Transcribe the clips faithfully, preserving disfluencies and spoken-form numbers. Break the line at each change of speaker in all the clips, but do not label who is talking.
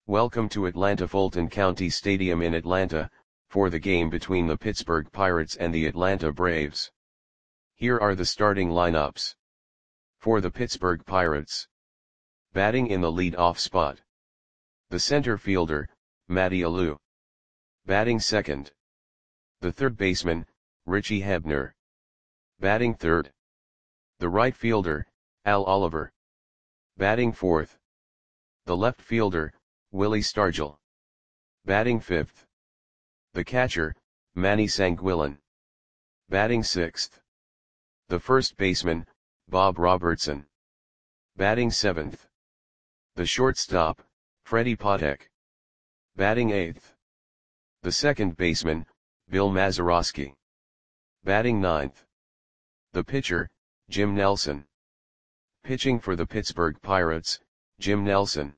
Welcome to Atlanta Fulton County Stadium in Atlanta, for the game between the Pittsburgh Pirates and the Atlanta Braves. Here are the starting lineups. For the Pittsburgh Pirates. Batting in the lead-off spot. The center fielder, Matty Alou. Batting second. The third baseman, Richie Hebner. Batting third. The right fielder, Al Oliver. Batting fourth. The left fielder, Willie Stargell. Batting fifth. The catcher, Manny Sanguillén. Batting sixth. The first baseman, Bob Robertson. Batting seventh. The shortstop, Freddie Patek. Batting eighth. The second baseman, Bill Mazeroski. Batting ninth. The pitcher, Jim Nelson. Pitching for the Pittsburgh Pirates, Jim Nelson.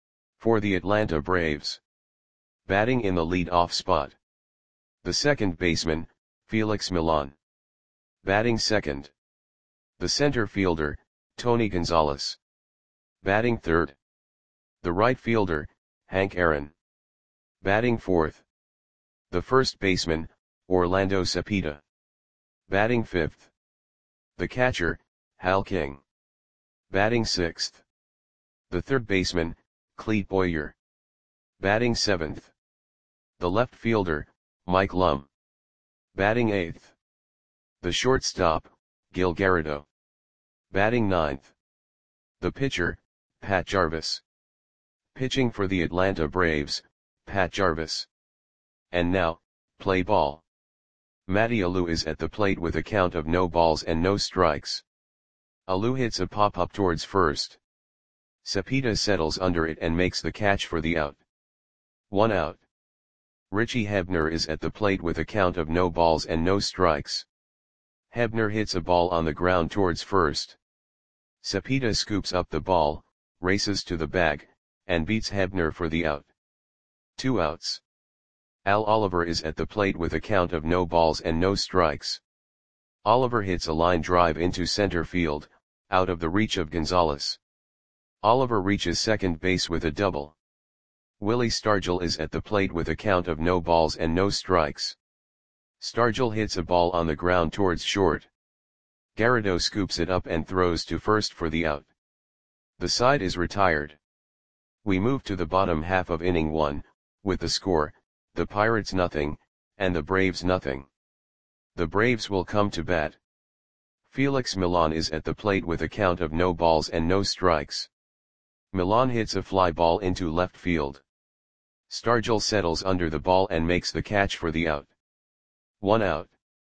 For the Atlanta Braves. Batting in the lead-off spot. The second baseman, Felix Millan. Batting second. The center fielder, Tony Gonzalez. Batting third. The right fielder, Hank Aaron. Batting fourth. The first baseman, Orlando Cepeda. Batting fifth. The catcher, Hal King. Batting sixth. The third baseman, Clete Boyer. Batting seventh. The left fielder, Mike Lum. Batting eighth. The shortstop, Gil Garrido. Batting ninth. The pitcher, Pat Jarvis. Pitching for the Atlanta Braves, Pat Jarvis. And now, play ball. Matty Alou is at the plate with a count of no balls and no strikes. Alou hits a pop-up towards first. Cepeda settles under it and makes the catch for the out. One out. Richie Hebner is at the plate with a count of no balls and no strikes. Hebner hits a ball on the ground towards first. Cepeda scoops up the ball, races to the bag, and beats Hebner for the out. Two outs. Al Oliver is at the plate with a count of no balls and no strikes. Oliver hits a line drive into center field, out of the reach of Gonzalez. Oliver reaches second base with a double. Willie Stargell is at the plate with a count of no balls and no strikes. Stargell hits a ball on the ground towards short. Garrido scoops it up and throws to first for the out. The side is retired. We move to the bottom half of inning one, with the score, the Pirates nothing, and the Braves nothing. The Braves will come to bat. Felix Millan is at the plate with a count of no balls and no strikes. Millan hits a fly ball into left field. Stargell settles under the ball and makes the catch for the out. One out.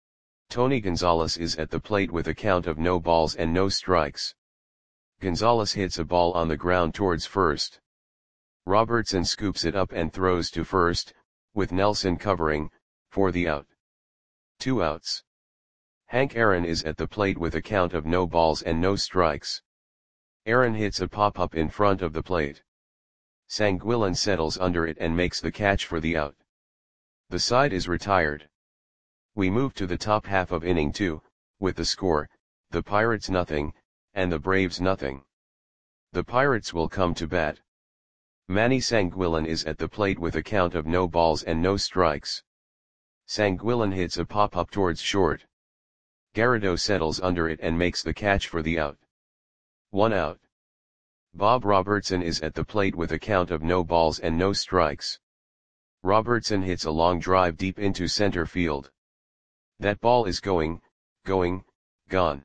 Tony Gonzalez is at the plate with a count of no balls and no strikes. Gonzalez hits a ball on the ground towards first. Robertson scoops it up and throws to first, with Nelson covering, for the out. Two outs. Hank Aaron is at the plate with a count of no balls and no strikes. Aaron hits a pop-up in front of the plate. Sanguillén settles under it and makes the catch for the out. The side is retired. We move to the top half of inning two, with the score, the Pirates nothing, and the Braves nothing. The Pirates will come to bat. Manny Sanguillén is at the plate with a count of no balls and no strikes. Sanguillén hits a pop-up towards short. Garrido settles under it and makes the catch for the out. One out. Bob Robertson is at the plate with a count of no balls and no strikes. Robertson hits a long drive deep into center field. That ball is going, going, gone.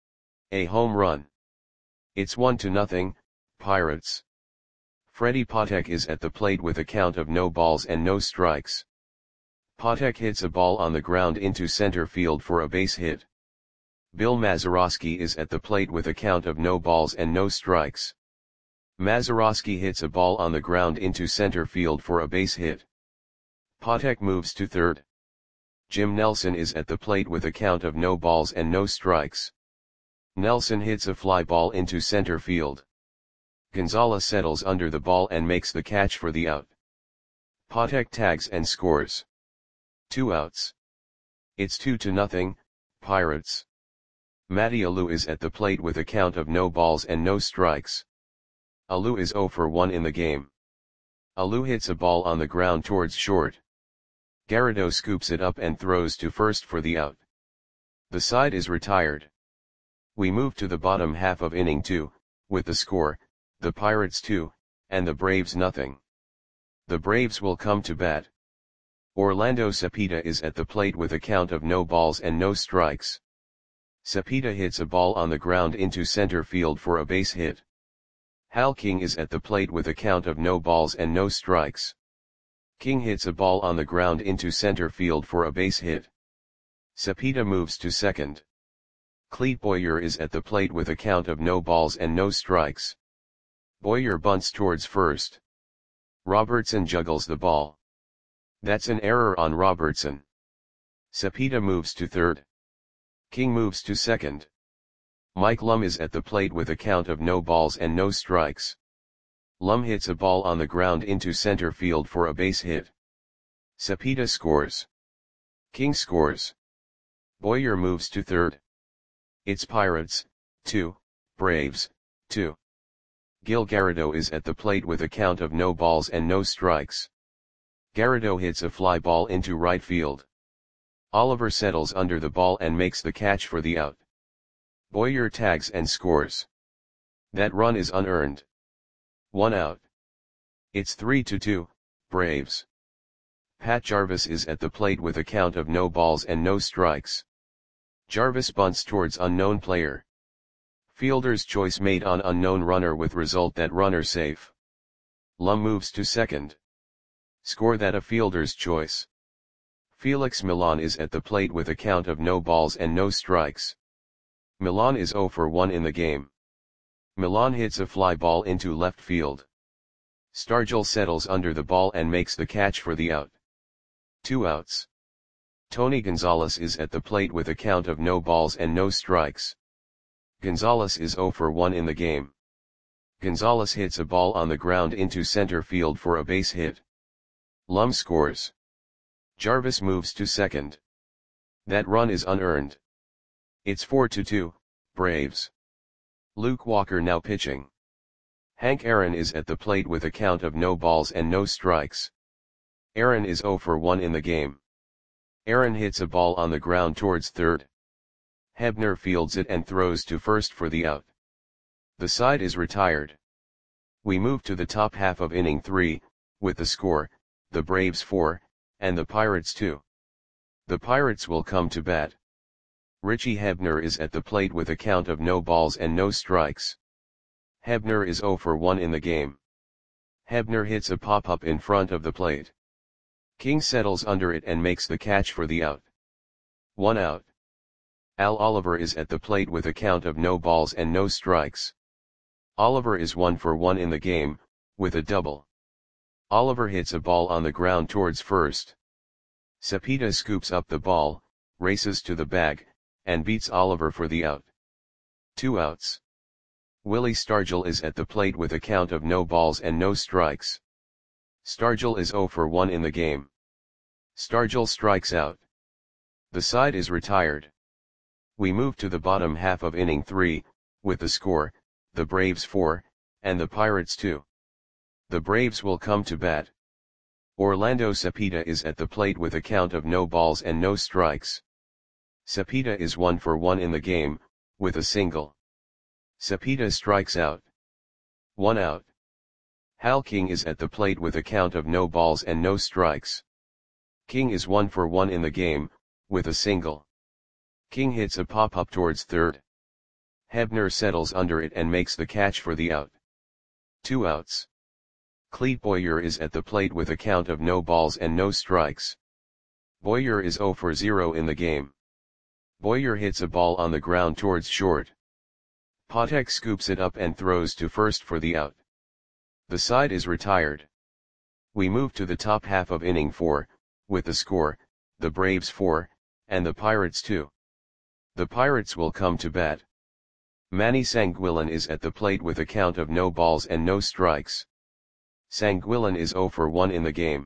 A home run. It's one to nothing, Pirates. Freddie Patek is at the plate with a count of no balls and no strikes. Patek hits a ball on the ground into center field for a base hit. Bill Mazeroski is at the plate with a count of no balls and no strikes. Mazeroski hits a ball on the ground into center field for a base hit. Patek moves to third. Jim Nelson is at the plate with a count of no balls and no strikes. Nelson hits a fly ball into center field. Gonzalez settles under the ball and makes the catch for the out. Patek tags and scores. Two outs. It's two to nothing, Pirates. Matty Alou is at the plate with a count of no balls and no strikes. Alou is zero for one in the game. Alou hits a ball on the ground towards short. Garrido scoops it up and throws to first for the out. The side is retired. We move to the bottom half of inning two, with the score, the Pirates two, and the Braves nothing. The Braves will come to bat. Orlando Cepeda is at the plate with a count of no balls and no strikes. Cepeda hits a ball on the ground into center field for a base hit. Hal King is at the plate with a count of no balls and no strikes. King hits a ball on the ground into center field for a base hit. Cepeda moves to second. Clete Boyer is at the plate with a count of no balls and no strikes. Boyer bunts towards first. Robertson juggles the ball. That's an error on Robertson. Cepeda moves to third. King moves to second. Mike Lum is at the plate with a count of no balls and no strikes. Lum hits a ball on the ground into center field for a base hit. Cepeda scores. King scores. Boyer moves to third. It's Pirates, two, Braves, two. Gil Garrido is at the plate with a count of no balls and no strikes. Garrido hits a fly ball into right field. Oliver settles under the ball and makes the catch for the out. Boyer tags and scores. That run is unearned. One out. It's three to two, Braves. Pat Jarvis is at the plate with a count of no balls and no strikes. Jarvis bunts towards unknown player. Fielder's choice made on unknown runner with result that runner safe. Lum moves to second. Score that a fielder's choice. Felix Milan is at the plate with a count of no balls and no strikes. Milan is zero for one in the game. Milan hits a fly ball into left field. Stargell settles under the ball and makes the catch for the out. Two outs. Tony Gonzalez is at the plate with a count of no balls and no strikes. Gonzalez is zero for one in the game. Gonzalez hits a ball on the ground into center field for a base hit. Lum scores. Jarvis moves to second. That run is unearned. It's four to two, Braves. Luke Walker now pitching. Hank Aaron is at the plate with a count of no balls and no strikes. Aaron is zero for one in the game. Aaron hits a ball on the ground towards third. Hebner fields it and throws to first for the out. The side is retired. We move to the top half of inning three, with the score, the Braves four, and the Pirates two. The Pirates will come to bat. Richie Hebner is at the plate with a count of no balls and no strikes. Hebner is zero for one in the game. Hebner hits a pop-up in front of the plate. King settles under it and makes the catch for the out. One out. Al Oliver is at the plate with a count of no balls and no strikes. Oliver is one for one in the game, with a double. Oliver hits a ball on the ground towards first. Cepeda scoops up the ball, races to the bag, and beats Oliver for the out. Two outs. Willie Stargell is at the plate with a count of no balls and no strikes. Stargell is zero for one in the game. Stargell strikes out. The side is retired. We move to the bottom half of inning three, with the score, the Braves four, and the Pirates two. The Braves will come to bat. Orlando Cepeda is at the plate with a count of no balls and no strikes. Cepeda is one for one in the game, with a single. Cepeda strikes out. One out. Hal King is at the plate with a count of no balls and no strikes. King is one for one in the game, with a single. King hits a pop-up towards third. Hebner settles under it and makes the catch for the out. Two outs. Clete Boyer is at the plate with a count of no balls and no strikes. Boyer is zero for zero in the game. Boyer hits a ball on the ground towards short. Patek scoops it up and throws to first for the out. The side is retired. We move to the top half of inning four, with the score, the Braves four, and the Pirates two. The Pirates will come to bat. Manny Sanguillen is at the plate with a count of no balls and no strikes. Sanguillen is zero for one in the game.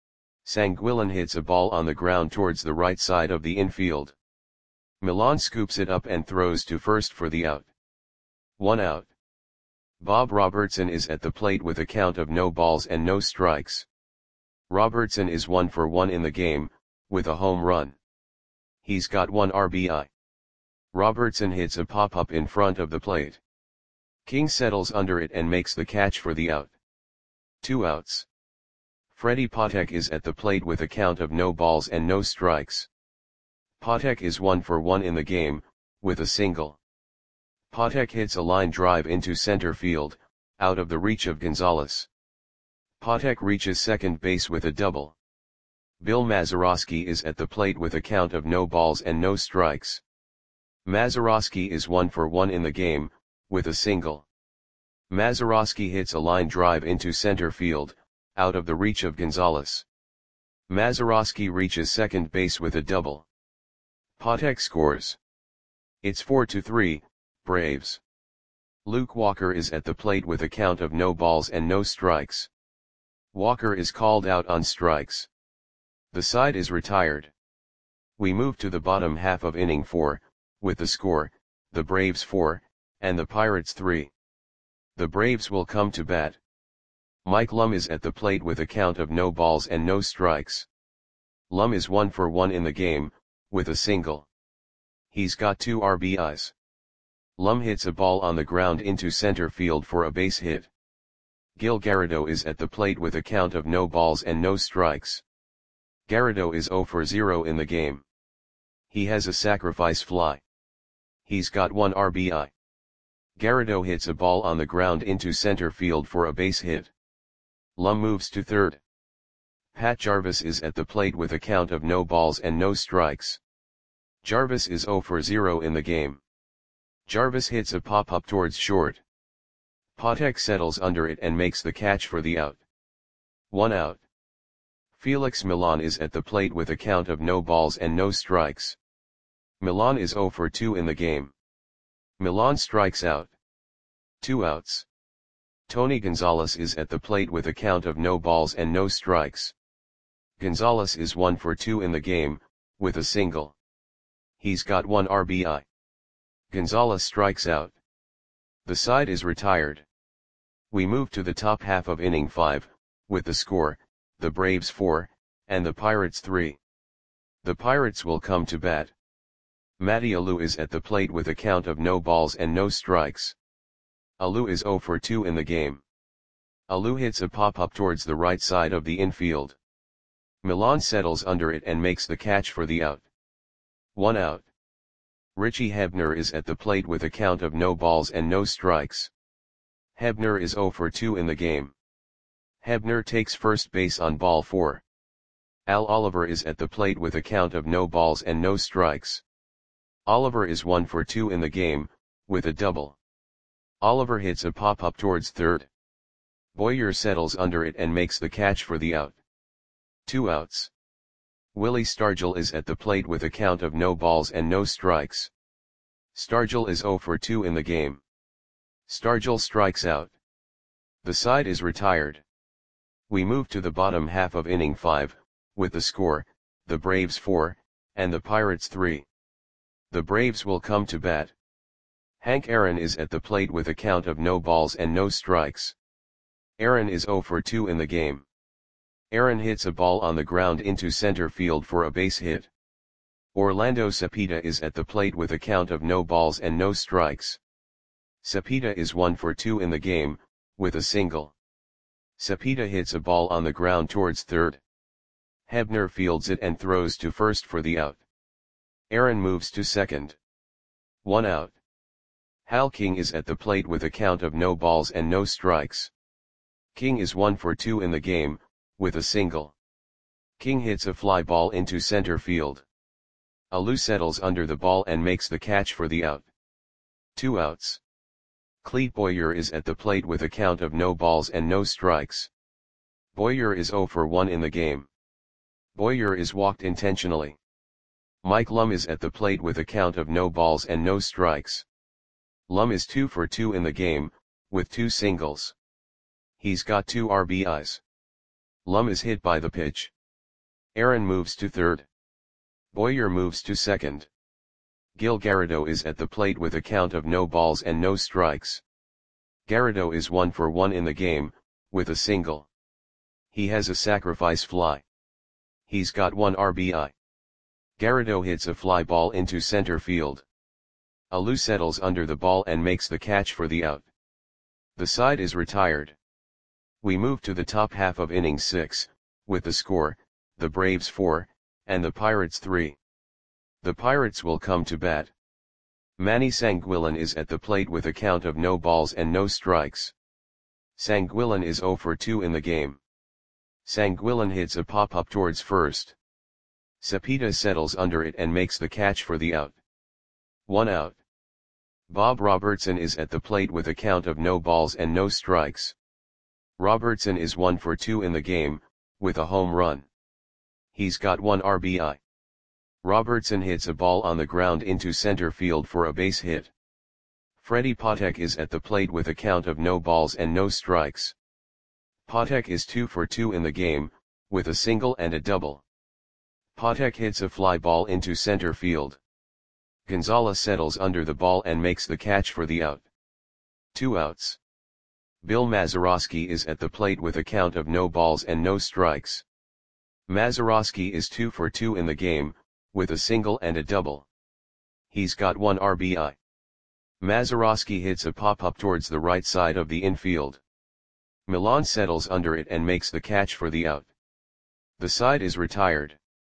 Sanguillen hits a ball on the ground towards the right side of the infield. Milan scoops it up and throws to first for the out. One out. Bob Robertson is at the plate with a count of no balls and no strikes. Robertson is one for one in the game, with a home run. He's got one R B I. Robertson hits a pop-up in front of the plate. King settles under it and makes the catch for the out. Two outs. Freddie Patek is at the plate with a count of no balls and no strikes. Patek is one for one in the game, with a single. Patek hits a line drive into center field, out of the reach of Gonzalez. Patek reaches second base with a double. Bill Mazeroski is at the plate with a count of no balls and no strikes. Mazeroski is one for one in the game, with a single. Mazeroski hits a line drive into center field, out of the reach of Gonzalez. Mazeroski reaches second base with a double. Patek scores. It's four to three, Braves. Luke Walker is at the plate with a count of no balls and no strikes. Walker is called out on strikes. The side is retired. We move to the bottom half of inning four, with the score, the Braves four, and the Pirates three. The Braves will come to bat. Mike Lum is at the plate with a count of no balls and no strikes. Lum is one for one in the game, with a single. He's got two R B Is. Lum hits a ball on the ground into center field for a base hit. Gil Garrido is at the plate with a count of no balls and no strikes. Garrido is zero for zero in the game. He has a sacrifice fly. He's got one R B I. Garrido hits a ball on the ground into center field for a base hit. Lum moves to third. Pat Jarvis is at the plate with a count of no balls and no strikes. Jarvis is zero for zero in the game. Jarvis hits a pop-up towards short. Patek settles under it and makes the catch for the out. One out. Felix Millan is at the plate with a count of no balls and no strikes. Millan is zero for two in the game. Millan strikes out. Two outs. Tony Gonzalez is at the plate with a count of no balls and no strikes. Gonzalez is one for two in the game, with a single. He's got one R B I. Gonzalez strikes out. The side is retired. We move to the top half of inning five, with the score, the Braves four, and the Pirates three. The Pirates will come to bat. Matty Alou is at the plate with a count of no balls and no strikes. Alou is zero for two in the game. Alou hits a pop-up towards the right side of the infield. Millan settles under it and makes the catch for the out. One out. Richie Hebner is at the plate with a count of no balls and no strikes. Hebner is zero for two in the game. Hebner takes first base on ball four. Al Oliver is at the plate with a count of no balls and no strikes. Oliver is one for two in the game, with a double. Oliver hits a pop-up towards third. Boyer settles under it and makes the catch for the out. Two outs. Willie Stargell is at the plate with a count of no balls and no strikes. Stargell is zero for two in the game. Stargell strikes out. The side is retired. We move to the bottom half of inning five, with the score, the Braves four, and the Pirates three. The Braves will come to bat. Hank Aaron is at the plate with a count of no balls and no strikes. Aaron is zero for two in the game. Aaron hits a ball on the ground into center field for a base hit. Orlando Cepeda is at the plate with a count of no balls and no strikes. Cepeda is one for two in the game, with a single. Cepeda hits a ball on the ground towards third. Hebner fields it and throws to first for the out. Aaron moves to second. One out. Hal King is at the plate with a count of no balls and no strikes. King is one for two in the game, with a single. King hits a fly ball into center field. Alou settles under the ball and makes the catch for the out. Two outs. Clete Boyer is at the plate with a count of no balls and no strikes. Boyer is zero for one in the game. Boyer is walked intentionally. Mike Lum is at the plate with a count of no balls and no strikes. Lum is two for two in the game, with two singles. He's got two R B Is. Lum is hit by the pitch. Aaron moves to third. Boyer moves to second. Gil Garrido is at the plate with a count of no balls and no strikes. Garrido is one for one in the game, with a single. He has a sacrifice fly. He's got one R B I. Garrido hits a fly ball into center field. Alou settles under the ball and makes the catch for the out. The side is retired. We move to the top half of inning six, with the score, the Braves four, and the Pirates three. The Pirates will come to bat. Manny Sanguillen is at the plate with a count of no balls and no strikes. Sanguillen is zero for two in the game. Sanguillen hits a pop-up towards first. Cepeda settles under it and makes the catch for the out. One out. Bob Robertson is at the plate with a count of no balls and no strikes. Robertson is one for two in the game, with a home run. He's got one R B I. Robertson hits a ball on the ground into center field for a base hit. Freddie Patek is at the plate with a count of no balls and no strikes. Patek is two for two in the game, with a single and a double. Patek hits a fly ball into center field. Gonzalez settles under the ball and makes the catch for the out. Two outs. Bill Mazeroski is at the plate with a count of no balls and no strikes. Mazeroski is two for two in the game, with a single and a double. He's got one R B I. Mazeroski hits a pop-up towards the right side of the infield. Milan settles under it and makes the catch for the out. The side is retired.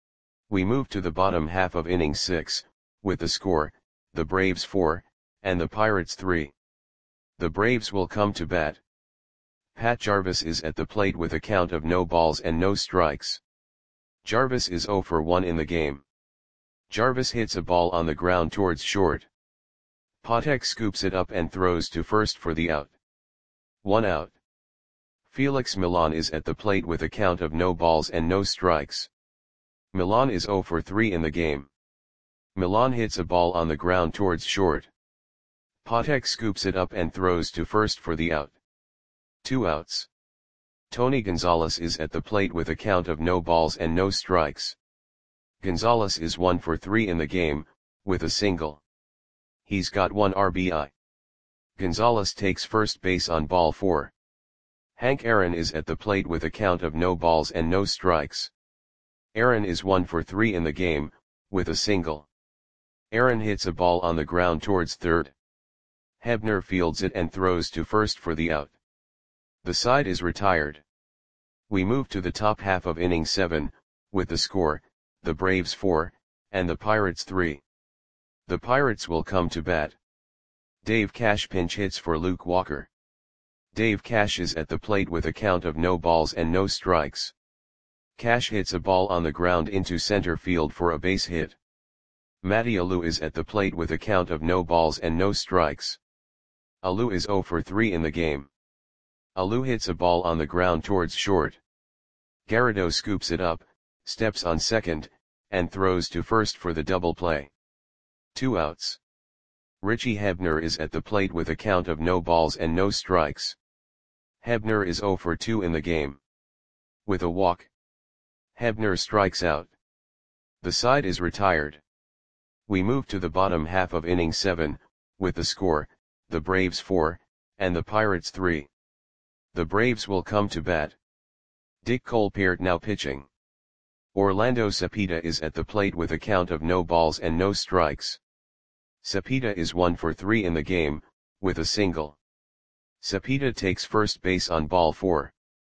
We move to the bottom half of inning six, with the score, the Braves four, and the Pirates three. The Braves will come to bat. Pat Jarvis is at the plate with a count of no balls and no strikes. Jarvis is zero for one in the game. Jarvis hits a ball on the ground towards short. Patek scoops it up and throws to first for the out. One out. Felix Milan is at the plate with a count of no balls and no strikes. Milan is zero for three in the game. Milan hits a ball on the ground towards short. Patek scoops it up and throws to first for the out. Two outs. Tony Gonzalez is at the plate with a count of no balls and no strikes. Gonzalez is one for three in the game, with a single. He's got one R B I. Gonzalez takes first base on ball four. Hank Aaron is at the plate with a count of no balls and no strikes. Aaron is one for three in the game, with a single. Aaron hits a ball on the ground towards third. Hebner fields it and throws to first for the out. The side is retired. We move to the top half of inning seven, with the score, the Braves four, and the Pirates three. The Pirates will come to bat. Dave Cash pinch hits for Luke Walker. Dave Cash is at the plate with a count of no balls and no strikes. Cash hits a ball on the ground into center field for a base hit. Matty Alou is at the plate with a count of no balls and no strikes. Alou is zero for three in the game. Alou hits a ball on the ground towards short. Garrido scoops it up, steps on second, and throws to first for the double play. Two outs. Richie Hebner is at the plate with a count of no balls and no strikes. Hebner is zero for two in the game. With a walk, Hebner strikes out. The side is retired. We move to the bottom half of inning seven, with the score, the Braves four, and the Pirates three. The Braves will come to bat. Dick Colpert now pitching. Orlando Cepeda is at the plate with a count of no balls and no strikes. Cepeda is one for three in the game, with a single. Cepeda takes first base on ball four.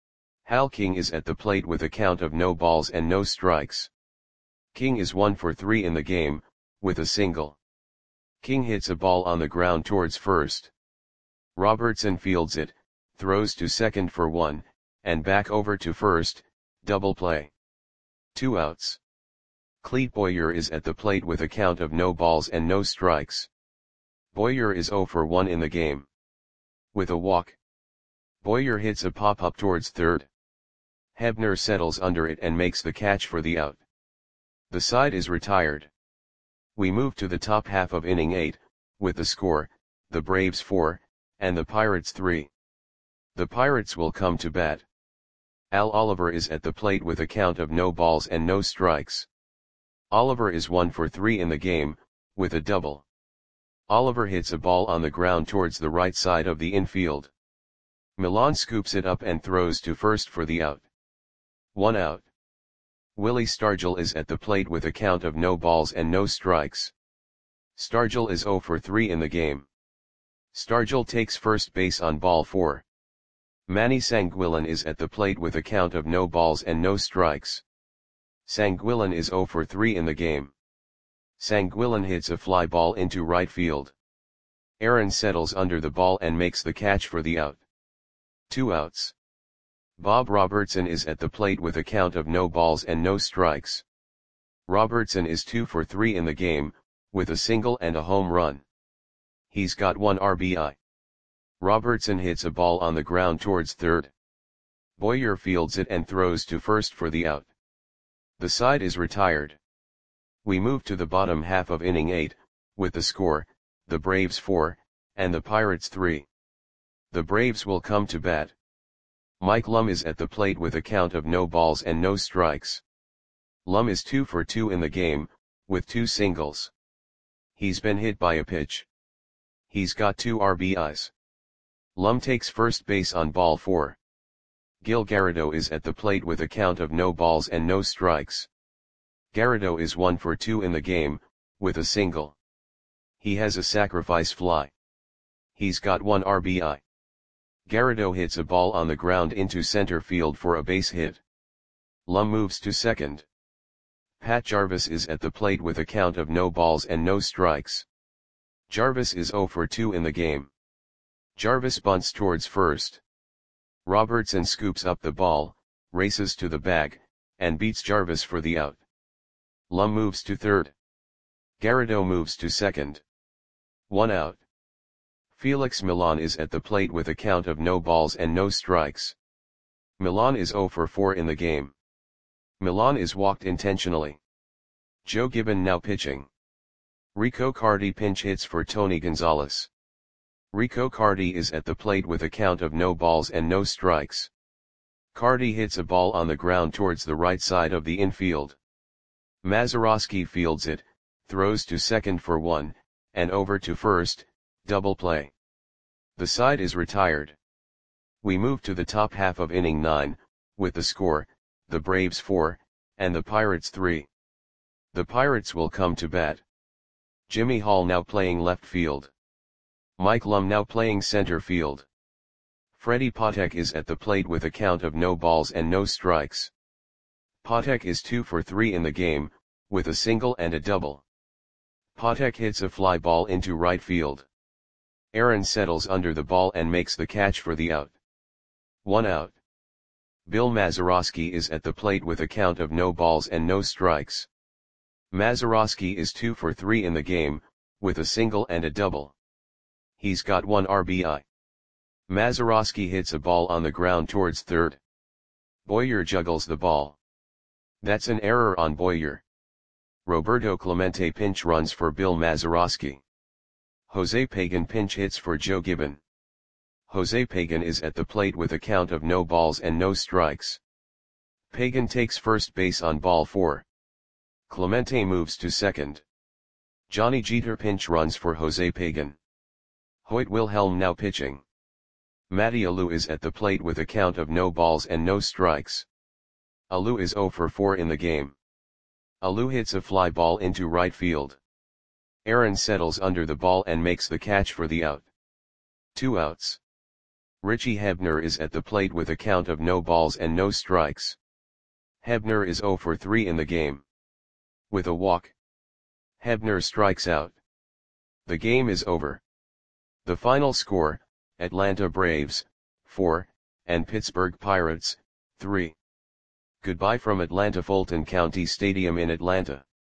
Hal King is at the plate with a count of no balls and no strikes. King is one for three in the game, with a single. King hits a ball on the ground towards first. Robertson fields it, throws to second for one, and back over to first, double play. Two outs. Clete Boyer is at the plate with a count of no balls and no strikes. Boyer is zero for one in the game. With a walk, Boyer hits a pop-up towards third. Hebner settles under it and makes the catch for the out. The side is retired. We move to the top half of inning eight, with the score, the Braves four, and the Pirates three. The Pirates will come to bat. Al Oliver is at the plate with a count of no balls and no strikes. Oliver is one for three in the game, with a double. Oliver hits a ball on the ground towards the right side of the infield. Milan scoops it up and throws to first for the out. One out. Willie Stargell is at the plate with a count of no balls and no strikes. Stargell is zero for three in the game. Stargell takes first base on ball four. Manny Sanguillen is at the plate with a count of no balls and no strikes. Sanguillen is zero for three in the game. Sanguillen hits a fly ball into right field. Aaron settles under the ball and makes the catch for the out. Two outs. Bob Robertson is at the plate with a count of no balls and no strikes. Robertson is two for three in the game, with a single and a home run. He's got one R B I. Robertson hits a ball on the ground towards third. Boyer fields it and throws to first for the out. The side is retired. We move to the bottom half of inning eight, with the score, the Braves four, and the Pirates three. The Braves will come to bat. Mike Lum is at the plate with a count of no balls and no strikes. Lum is two for two in the game, with two singles. He's been hit by a pitch. He's got two R B Is. Lum takes first base on ball four. Gil Garrido is at the plate with a count of no balls and no strikes. Garrido is one for two in the game, with a single. He has a sacrifice fly. He's got one R B I. Garrido hits a ball on the ground into center field for a base hit. Lum moves to second. Pat Jarvis is at the plate with a count of no balls and no strikes. Jarvis is zero for two in the game. Jarvis bunts towards first. Robertson scoops up the ball, races to the bag, and beats Jarvis for the out. Lum moves to third. Garrido moves to second. One out. Felix Milan is at the plate with a count of no balls and no strikes. Milan is zero for four in the game. Milan is walked intentionally. Joe Gibbon now pitching. Rico Cardi pinch hits for Tony Gonzalez. Rico Cardi is at the plate with a count of no balls and no strikes. Cardi hits a ball on the ground towards the right side of the infield. Mazeroski fields it, throws to second for one, and over to first, double play. The side is retired. We move to the top half of inning nine, with the score, the Braves four, and the Pirates three. The Pirates will come to bat. Jimmy Hall now playing left field. Mike Lum now playing center field. Freddie Patek is at the plate with a count of no balls and no strikes. Patek is two for three in the game, with a single and a double. Patek hits a fly ball into right field. Aaron settles under the ball and makes the catch for the out. One out. Bill Mazeroski is at the plate with a count of no balls and no strikes. Mazeroski is two for three in the game, with a single and a double. He's got one R B I. Mazeroski hits a ball on the ground towards third. Boyer juggles the ball. That's an error on Boyer. Roberto Clemente pinch runs for Bill Mazeroski. Jose Pagan pinch hits for Joe Gibbon. Jose Pagan is at the plate with a count of no balls and no strikes. Pagan takes first base on ball four. Clemente moves to second. Johnny Jeter pinch runs for Jose Pagan. Hoyt Wilhelm now pitching. Matty Alou is at the plate with a count of no balls and no strikes. Alou is zero for four in the game. Alou hits a fly ball into right field. Aaron settles under the ball and makes the catch for the out. Two outs. Richie Hebner is at the plate with a count of no balls and no strikes. Hebner is zero for three in the game. With a walk, Hebner strikes out. The game is over. The final score, Atlanta Braves, four, and Pittsburgh Pirates, three. Goodbye from Atlanta Fulton County Stadium in Atlanta.